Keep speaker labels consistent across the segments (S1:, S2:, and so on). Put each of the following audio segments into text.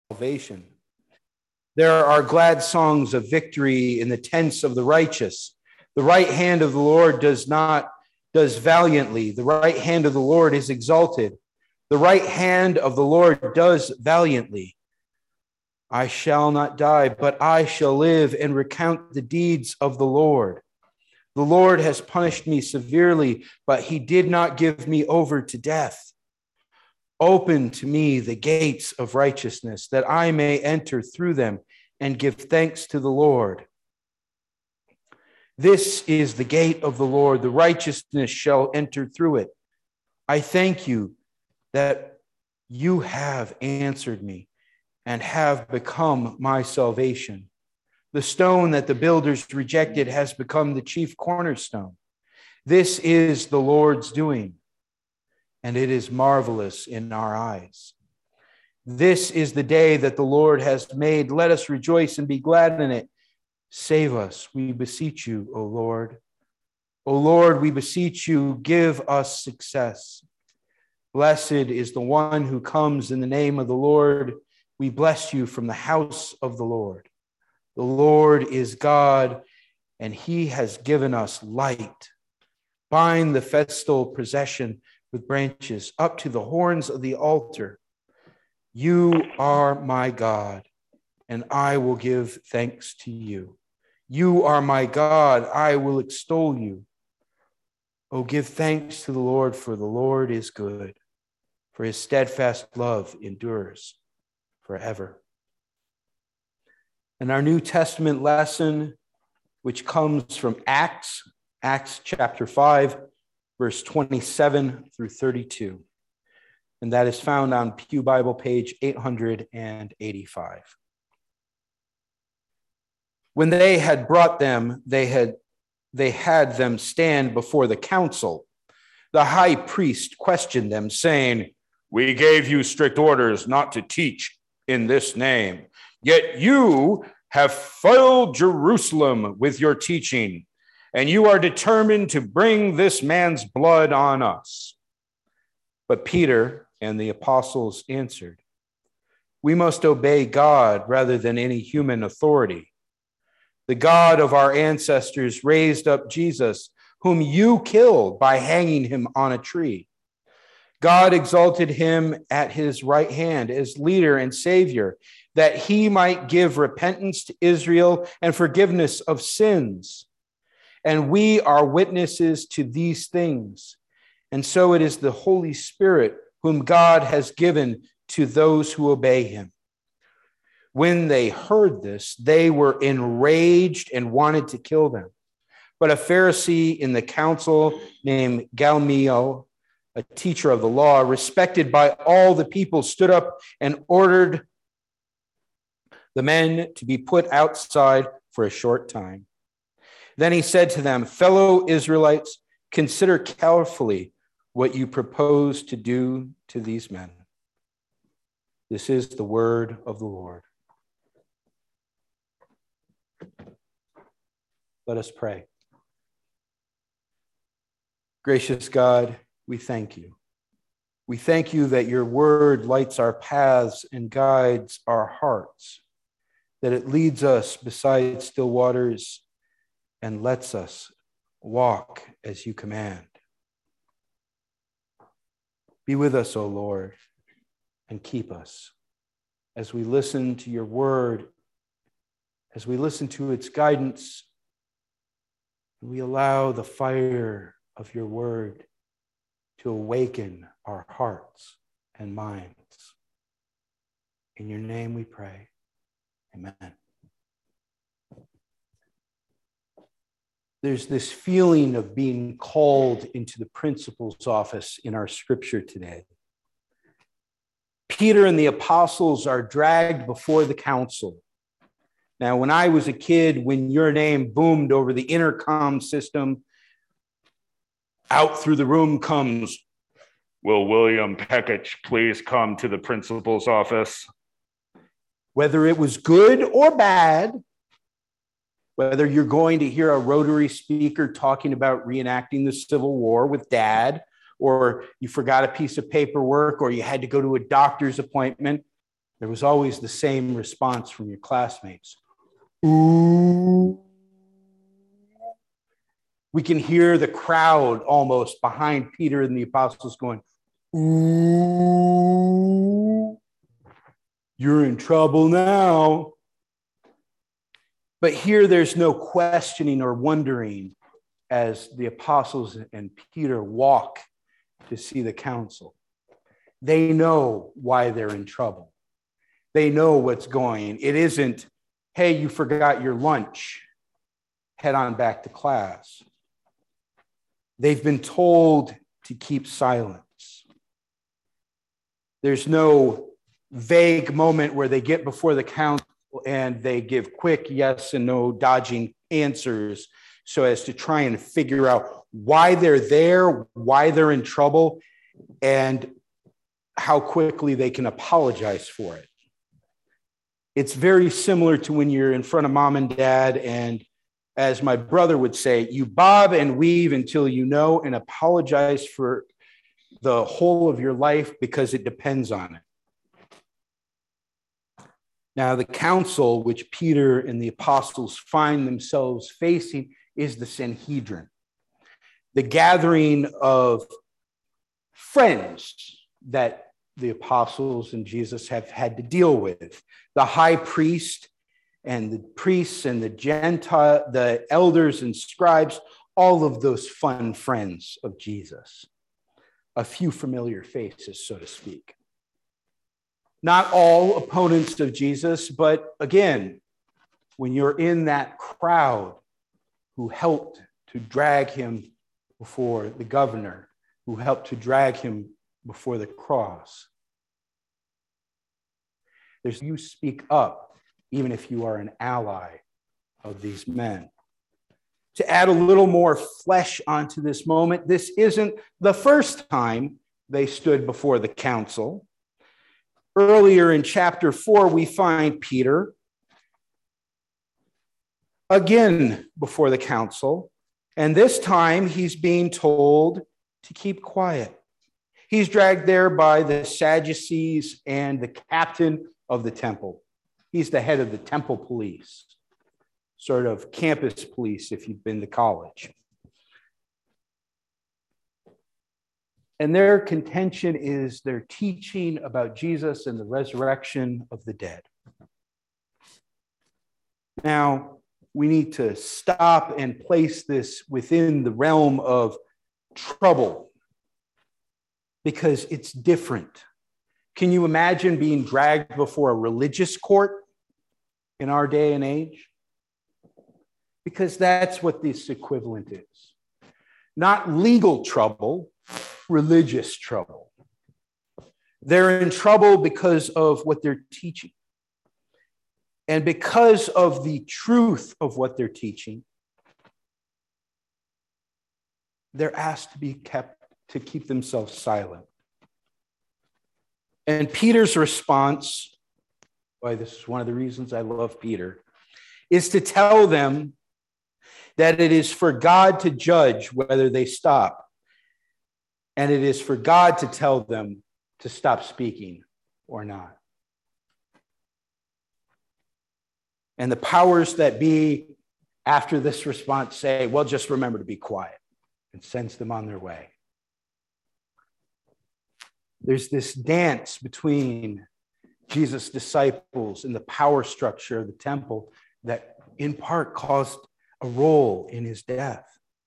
S1: salvation. There are glad songs of victory in the tents of the righteous. The right hand of the Lord does valiantly. The right hand of the Lord is exalted. The right hand of the Lord does valiantly. I shall not die, but I shall live and recount the deeds of the Lord. The Lord has punished me severely, but he did not give me over to death. Open to me the gates of righteousness, that I may enter through them and give thanks to the Lord. This is the gate of the Lord. The righteousness shall enter through it. I thank you that you have answered me and have become my salvation. The stone that the builders rejected has become the chief cornerstone. This is the Lord's doing, and it is marvelous in our eyes. This is the day that the Lord has made. Let us rejoice and be glad in it. Save us, we beseech you, O Lord. O Lord, we beseech you, give us success. Blessed is the one who comes in the name of the Lord. We bless you from the house of the Lord. The Lord is God, and he has given us light. Bind the festal procession with branches up to the horns of the altar. You are my God, and I will give thanks to you. You are my God, I will extol you. Oh, give thanks to the Lord, for the Lord is good, for his steadfast love endures forever. And our New Testament lesson, which comes from Acts chapter 5, verse 27 through 32. And that is found on Pew Bible page 885. When they had brought them, they had them stand before the council. The high priest questioned them, saying, "We gave you strict orders not to teach in this name. Yet you have filled Jerusalem with your teaching, and you are determined to bring this man's blood on us." But Peter and the apostles answered, "We must obey God rather than any human authority. The God of our ancestors raised up Jesus, whom you killed by hanging him on a tree. God exalted him at his right hand as leader and savior, that he might give repentance to Israel and forgiveness of sins. And we are witnesses to these things. And so it is the Holy Spirit whom God has given to those who obey him." When they heard this, they were enraged and wanted to kill them. But a Pharisee in the council named Gamaliel, a teacher of the law, respected by all the people, stood up and ordered the men to be put outside for a short time. Then he said to them, "Fellow Israelites, consider carefully what you propose to do to these men." This is the word of the Lord. Let us pray. Gracious God, we thank you. We thank you that your word lights our paths and guides our hearts, that it leads us beside still waters and lets us walk as you command. Be with us, O Lord, and keep us as we listen to your word, as we listen to its guidance. We allow the fire of your word to awaken our hearts and minds. In your name we pray. Amen. There's this feeling of being called into the principal's office in our scripture today. Peter and the apostles are dragged before the council. Now, when I was a kid, when your name boomed over the intercom system, out through the room comes, "Will William Peckich please come to the principal's office?" Whether it was good or bad, whether you're going to hear a Rotary speaker talking about reenacting the Civil War with Dad, or you forgot a piece of paperwork, or you had to go to a doctor's appointment, there was always the same response from your classmates. Ooh. We can hear the crowd almost behind Peter and the apostles going, ooh, you're in trouble now. But here there's no questioning or wondering as the apostles and Peter walk to see the council. They know why they're in trouble. They know what's going. It isn't, hey, you forgot your lunch. Head on back to class. They've been told to keep silence. There's no vague moment where they get before the council and they give quick yes and no dodging answers so as to try and figure out why they're there, why they're in trouble, and how quickly they can apologize for it. It's very similar to when you're in front of mom and dad, and as my brother would say, you bob and weave until you know and apologize for the whole of your life because it depends on it. Now, the council which Peter and the apostles find themselves facing is the Sanhedrin, the gathering of friends that the apostles and Jesus have had to deal with. The high priest and the priests and the elders and scribes, all of those fun friends of Jesus. A few familiar faces, so to speak. Not all opponents of Jesus, but again, when you're in that crowd who helped to drag him before the governor, who helped to drag him before the cross, you speak up, even if you are an ally of these men. To add a little more flesh onto this moment, this isn't the first time they stood before the council. Earlier in chapter 4, we find Peter again before the council, and this time he's being told to keep quiet. He's dragged there by the Sadducees and the captain of the temple. He's the head of the temple police, sort of campus police if you've been to college. And their contention is they're teaching about Jesus and the resurrection of the dead. Now, we need to stop and place this within the realm of trouble because it's different. Can you imagine being dragged before a religious court in our day and age? Because that's what this equivalent is. Not legal trouble, religious trouble. They're in trouble because of what they're teaching. And because of the truth of what they're teaching, they're asked to keep themselves silent. And Peter's response, why this is one of the reasons I love Peter, is to tell them that it is for God to judge whether they stop. And it is for God to tell them to stop speaking or not. And the powers that be after this response say, well, just remember to be quiet, and sends them on their way. There's this dance between Jesus' disciples and the power structure of the temple that in part caused a role in his death.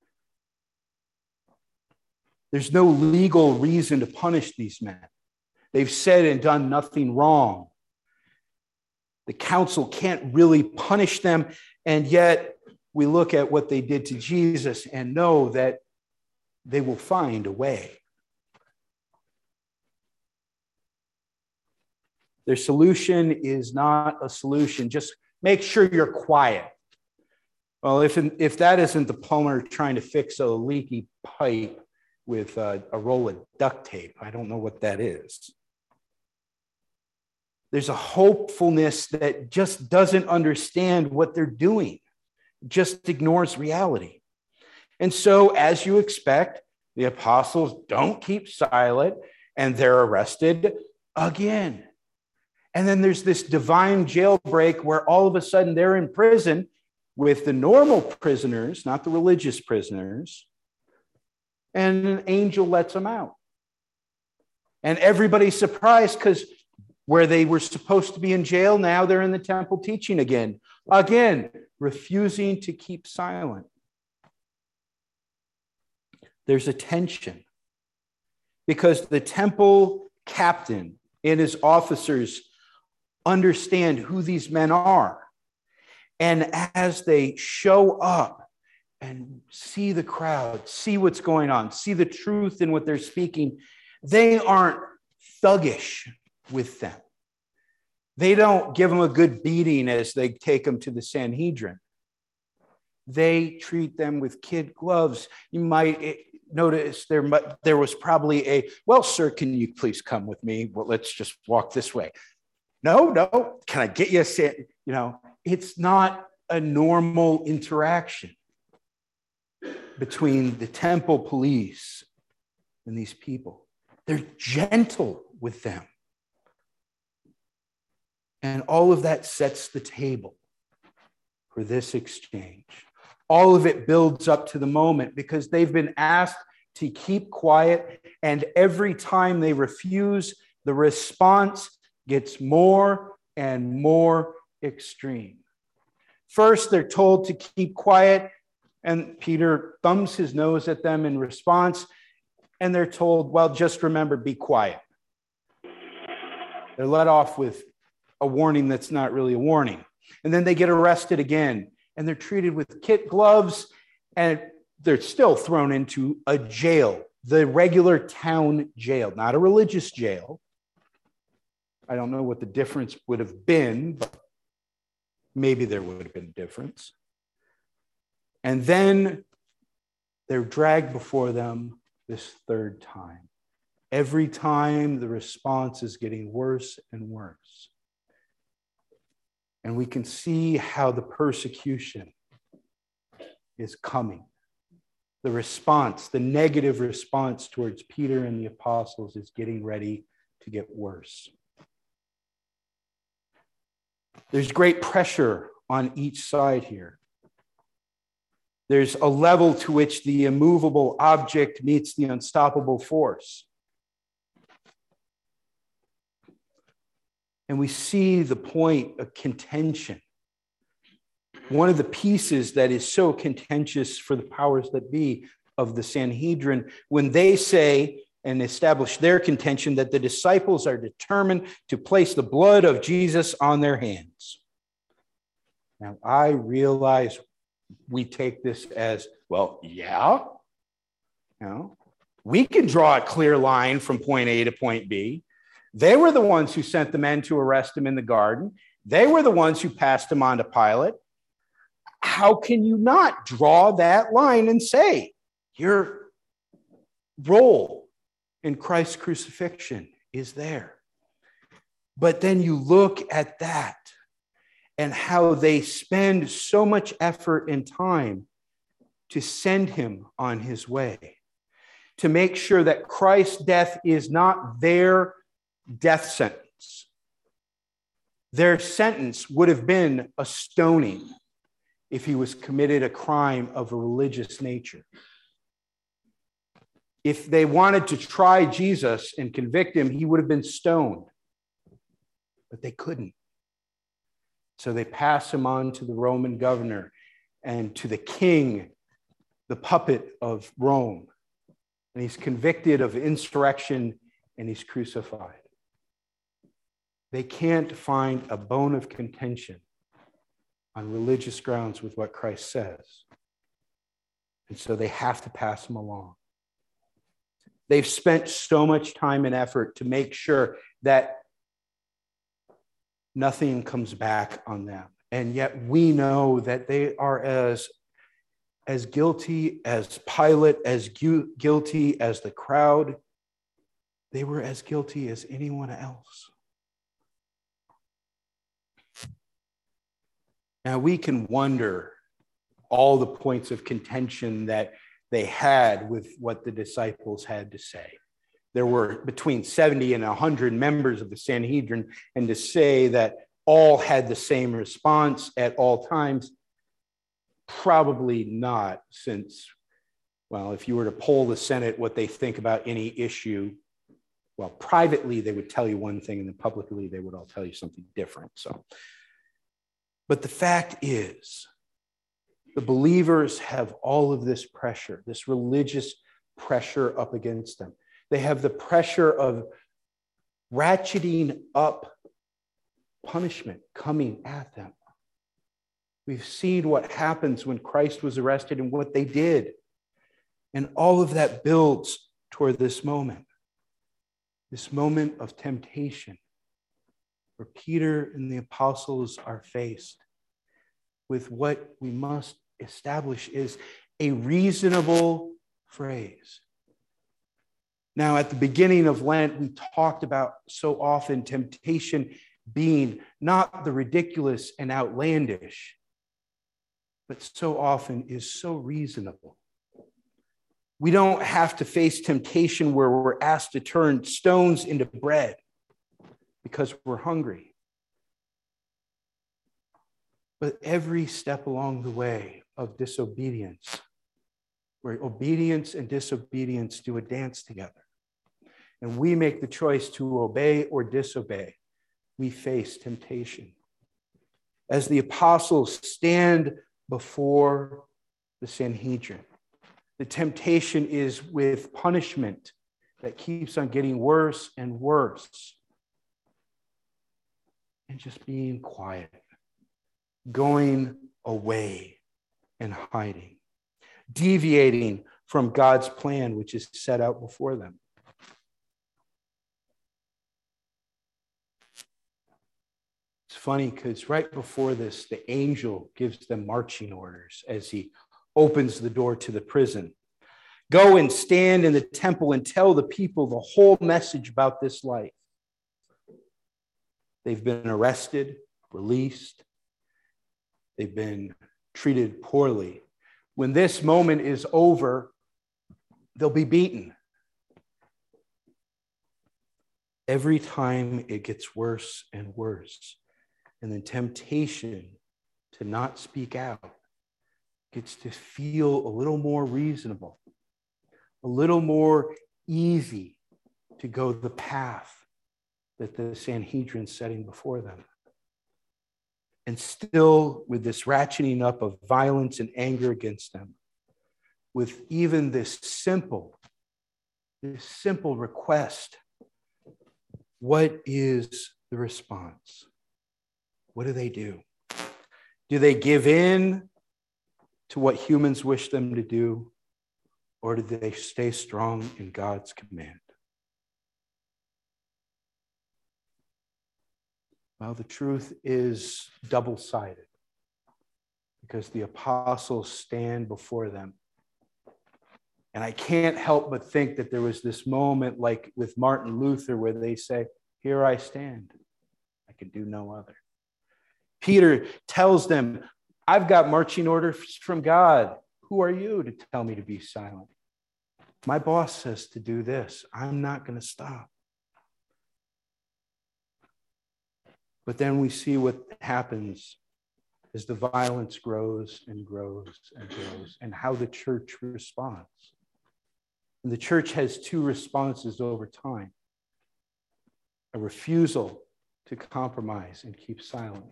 S1: There's no legal reason to punish these men. They've said and done nothing wrong. The council can't really punish them, and yet we look at what they did to Jesus and know that they will find a way. Their solution is not a solution. Just make sure you're quiet. Well, if that isn't the plumber trying to fix a leaky pipe with a roll of duct tape, I don't know what that is. There's a hopefulness that just doesn't understand what they're doing, just ignores reality. And so, as you expect, the apostles don't keep silent, and they're arrested again. And then there's this divine jailbreak where all of a sudden they're in prison with the normal prisoners, not the religious prisoners, and an angel lets them out. And everybody's surprised because where they were supposed to be in jail, now they're in the temple teaching again. Again, refusing to keep silent. There's a tension because the temple captain and his officers understand who these men are. And as they show up and see the crowd, see what's going on, see the truth in what they're speaking, they aren't thuggish with them. They don't give them a good beating as they take them to the Sanhedrin. They treat them with kid gloves. You might notice there was probably a, well, sir, can you please come with me? Well, let's just walk this way. No, can I get you a seat? You know, it's not a normal interaction between the temple police and these people. They're gentle with them. And all of that sets the table for this exchange. All of it builds up to the moment because they've been asked to keep quiet, and every time they refuse, the response gets more and more extreme. First, they're told to keep quiet, and Peter thumbs his nose at them in response, and they're told, well, just remember, be quiet. They're let off with a warning that's not really a warning. And then they get arrested again, and they're treated with kid gloves, and they're still thrown into a jail, the regular town jail, not a religious jail. I don't know what the difference would have been, but maybe there would have been a difference. And then they're dragged before them this third time. Every time the response is getting worse and worse. And we can see how the persecution is coming. The response, the negative response towards Peter and the apostles is getting ready to get worse. There's great pressure on each side here. There's a level to which the immovable object meets the unstoppable force. And we see the point of contention. One of the pieces that is so contentious for the powers that be of the Sanhedrin, when they say and establish their contention that the disciples are determined to place the blood of Jesus on their hands. Now, I realize we take this as, well, yeah, you know, we can draw a clear line from point A to point B. They were the ones who sent the men to arrest him in the garden. They were the ones who passed him on to Pilate. How can you not draw that line and say your role in Christ's crucifixion is there? But then you look at that and how they spend so much effort and time to send him on his way, to make sure that Christ's death is not their death sentence. Their sentence would have been a stoning if he was committed a crime of a religious nature. If they wanted to try Jesus and convict him, he would have been stoned. But they couldn't. So they pass him on to the Roman governor and to the king, the puppet of Rome. And he's convicted of insurrection and he's crucified. They can't find a bone of contention on religious grounds with what Christ says. And so they have to pass him along. They've spent so much time and effort to make sure that nothing comes back on them. And yet we know that they are as guilty as Pilate, as guilty as the crowd. They were as guilty as anyone else. Now we can wonder all the points of contention that they had with what the disciples had to say. there were between 70 and 100 members of the Sanhedrin, and to say that all had the same response at all times, probably not, since, well, if you were to poll the Senate what they think about any issue, well, privately they would tell you one thing, and then publicly they would all tell you something different. So, but the fact is, the believers have all of this pressure, this religious pressure up against them. They have the pressure of ratcheting up punishment coming at them. We've seen what happens when Christ was arrested and what they did. And all of that builds toward this moment of temptation, where Peter and the apostles are faced with what we must establish is a reasonable phrase. Now, at the beginning of Lent, we talked about so often temptation being not the ridiculous and outlandish, but so often is so reasonable. We don't have to face temptation where we're asked to turn stones into bread because we're hungry. But every step along the way of disobedience, where obedience and disobedience do a dance together, and we make the choice to obey or disobey, we face temptation. As the apostles stand before the Sanhedrin, the temptation is with punishment that keeps on getting worse and worse, and just being quiet, going away and hiding, deviating from God's plan, which is set out before them. It's funny because right before this, the angel gives them marching orders as he opens the door to the prison. Go and stand in the temple and tell the people the whole message about this life. They've been arrested, released. They've been treated poorly. When this moment is over, they'll be beaten. Every time it gets worse and worse. And the temptation to not speak out gets to feel a little more reasonable, a little more easy to go the path that the Sanhedrin's setting before them. And still with this ratcheting up of violence and anger against them, with even this simple request, what is the response? What do? Do they give in to what humans wish them to do, or do they stay strong in God's command? Well, the truth is double-sided, because the apostles stand before them. And I can't help but think that there was this moment like with Martin Luther where they say, "Here I stand. I can do no other." Peter tells them, "I've got marching orders from God. Who are you to tell me to be silent? My boss says to do this. I'm not going to stop." But then we see what happens as the violence grows and grows and grows, and how the church responds. And the church has two responses over time: a refusal to compromise and keep silent,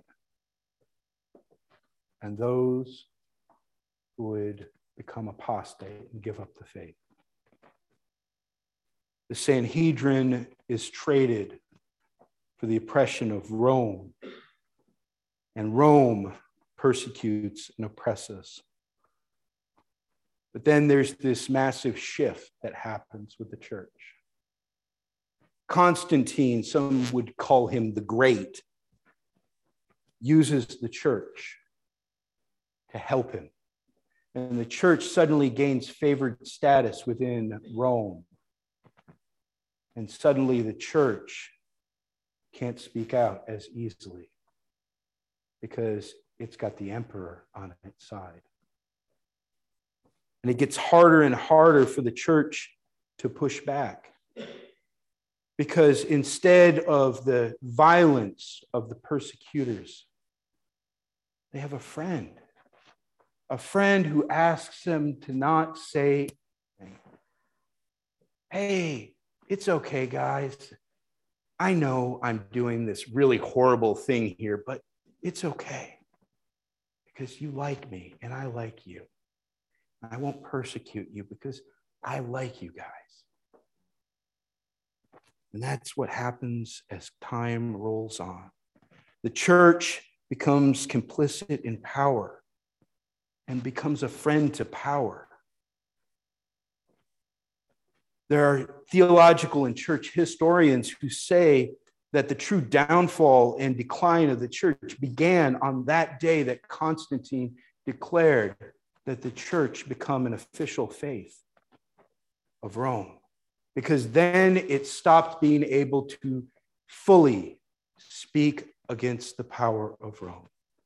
S1: and those who would become apostate and give up the faith. The Sanhedrin is traded for the oppression of Rome, and Rome persecutes and oppresses. But then there's this massive shift that happens with the church. Constantine, some would call him the Great, uses the church to help him. And the church suddenly gains favored status within Rome. And suddenly the church can't speak out as easily because it's got the emperor on its side. And it gets harder and harder for the church to push back. Because instead of the violence of the persecutors, they have a friend who asks them to not say, hey, it's okay, guys. I know I'm doing this really horrible thing here, but it's okay because you like me and I like you. I won't persecute you because I like you guys. And that's what happens as time rolls on. The church becomes complicit in power and becomes a friend to power. There are theological and church historians who say that the true downfall and decline of the church began on that day that Constantine declared that the church become an official faith of Rome. Because then it stopped being able to fully speak against the power of Rome.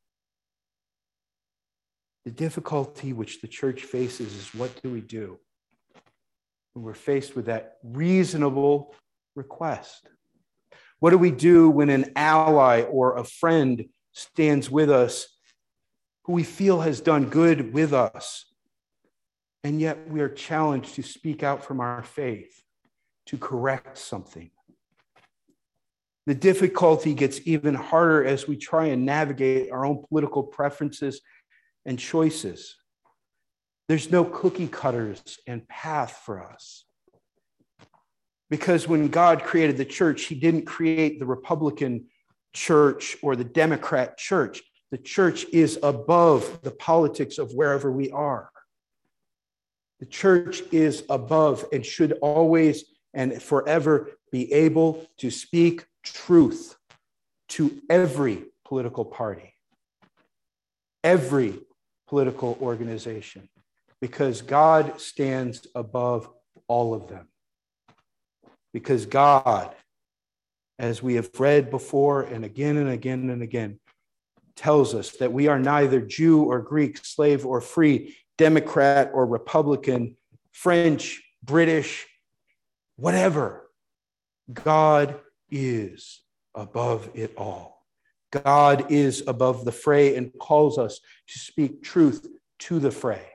S1: The difficulty which the church faces is, what do we do when we're faced with that reasonable request? What do we do when an ally or a friend stands with us who we feel has done good with us, and yet we are challenged to speak out from our faith, to correct something? The difficulty gets even harder as we try and navigate our own political preferences and choices. There's no cookie cutters and path for us. Because when God created the church, he didn't create the Republican church or the Democrat church. The church is above the politics of wherever we are. The church is above and should always and forever be able to speak truth to every political party, every political organization, because God stands above all of them. Because God, as we have read before and again and again and again, tells us that we are neither Jew or Greek, slave or free, Democrat or Republican, French, British, whatever. God is above it all. God is above the fray and calls us to speak truth to the fray.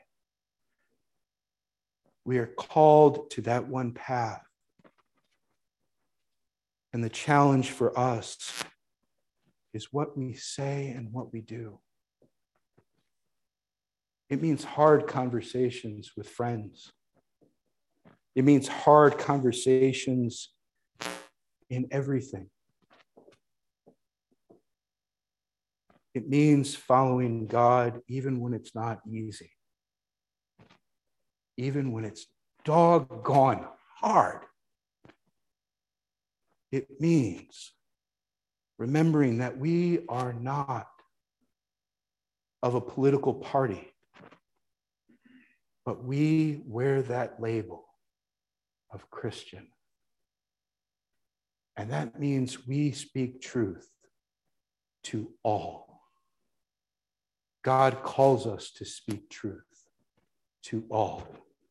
S1: We are called to that one path. And the challenge for us is what we say and what we do. It means hard conversations with friends. It means hard conversations in everything. It means following God even when it's not easy. Even when it's doggone hard. It means remembering that we are not of a political party, but we wear that label of Christian. And that means we speak truth to all. God calls us to speak truth to all.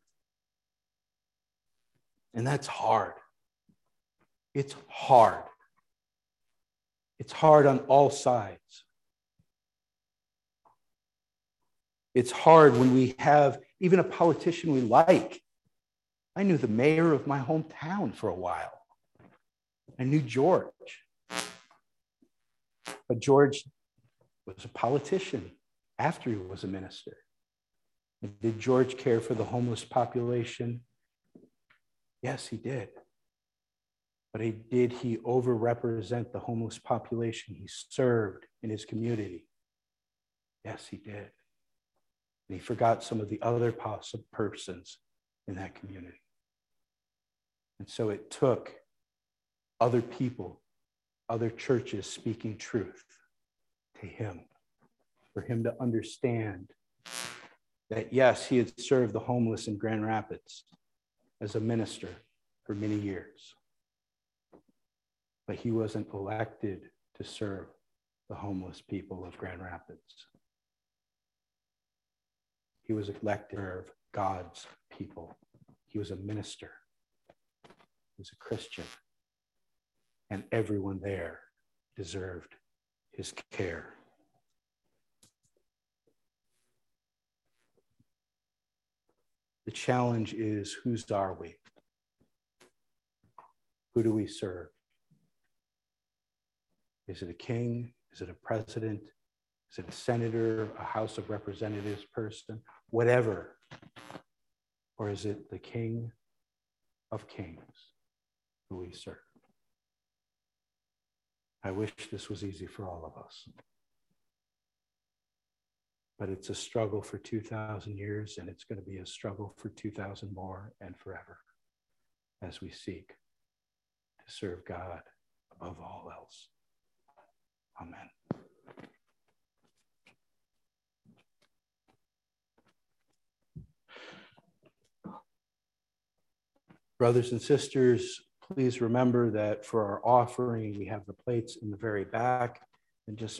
S1: And that's hard. It's hard. It's hard on all sides. It's hard when we have even a politician we like. I knew the mayor of my hometown for a while. I knew George. But George was a politician after he was a minister. And did George care for the homeless population? Yes, he did. But did he overrepresent the homeless population he served in his community? Yes, he did. And he forgot some of the other possible persons in that community. And so it took other people, other churches speaking truth to him, for him to understand that, yes, he had served the homeless in Grand Rapids as a minister for many years. But he wasn't elected to serve the homeless people of Grand Rapids. He was elected to serve God's people. He was a minister. He was a Christian. and everyone there deserved his care. The challenge is, whose are we? Who do we serve? Is it a king? Is it a president? Is it a senator, a House of Representatives person? Whatever. Or is it the King of Kings who we serve? I wish this was easy for all of us. But it's a struggle for 2,000 years, and it's going to be a struggle for 2,000 more and forever as we seek to serve God above all else. Amen. Brothers and sisters, please remember that for our offering, we have the plates in the very back, and just